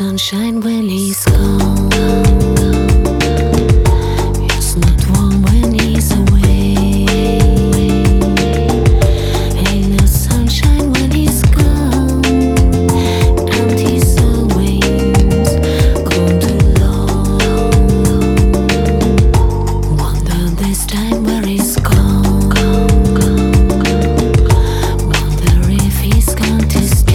sunshine when he's gone. It's not warm when he's away. Ain't no sunshine when he's gone. And he's always gone too long. Wonder this time where he's gone. Wonder if he's going to stay.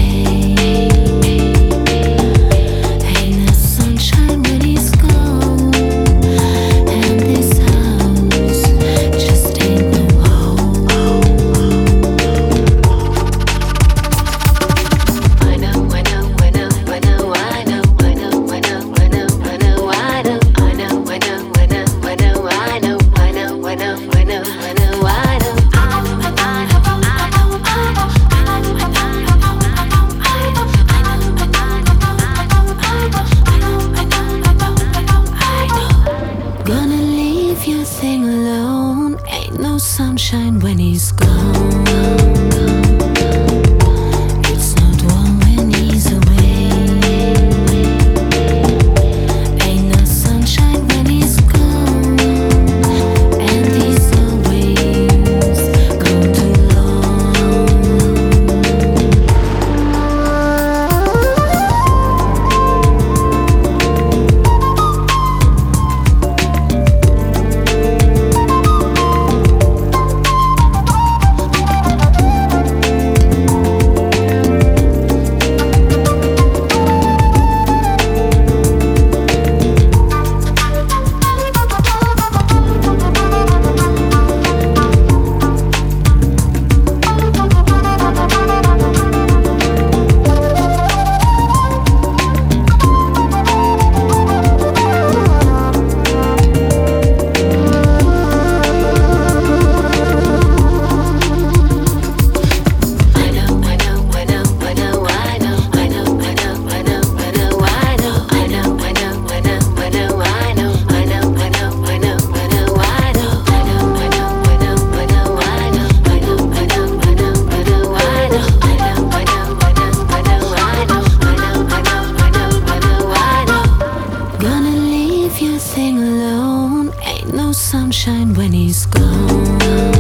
Gonna leave your thing alone. Ain't no sunshine when he's gone. It's not warm when he's away. Ain't no sunshine when he's gone. And he's always gone too Sunshine when he's gone.